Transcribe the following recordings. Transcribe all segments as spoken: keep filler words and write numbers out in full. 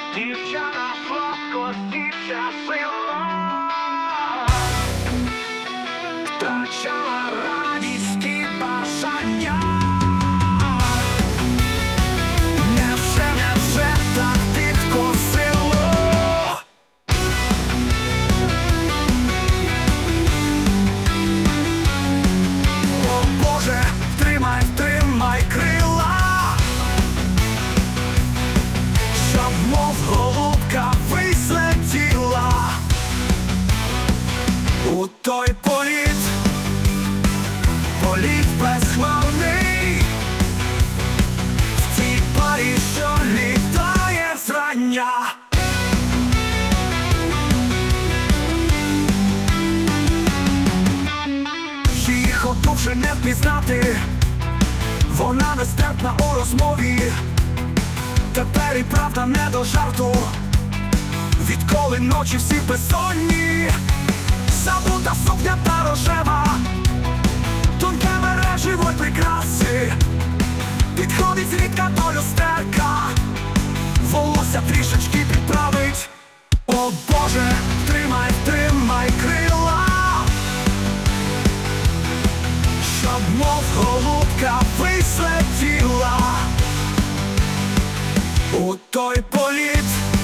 Дівчата сладко, дівча сила, втрачала радість і бажання. Невже, невже так підкосило? О Боже, тримай, тримай крила, щоб мов голубка вислетіла у той політ, політ безхмарний, в тій парі, що літає зрання. Її ходу вже не впізнати, вона нестерпна у розмові. Тепер і правда не до жарту, відколи ночі всі безсонні. Забута сукня та рожева, тонке мереживо й прикраси, підходить зрідка до люстерка, волосся трішечки підправить. О Боже, тримай, тримай крила, щоб мов голубка вислетіла у той політ,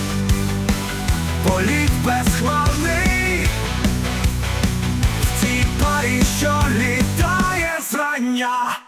політ безхмарний, в цій парі, що літає зрання.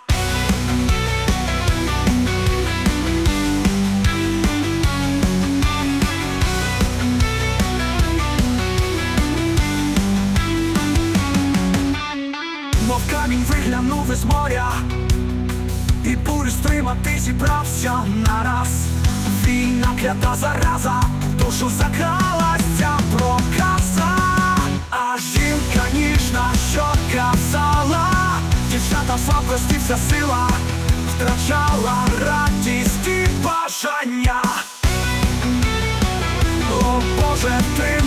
Мов камінь виглянув із моря, і бурю стримати зібрався нараз. Війна клята зараза, душу закралася проказа. А жінка ніжна, що казала, дівчата в слабкості вся сила, втрачала радість і бажання. О Боже, ти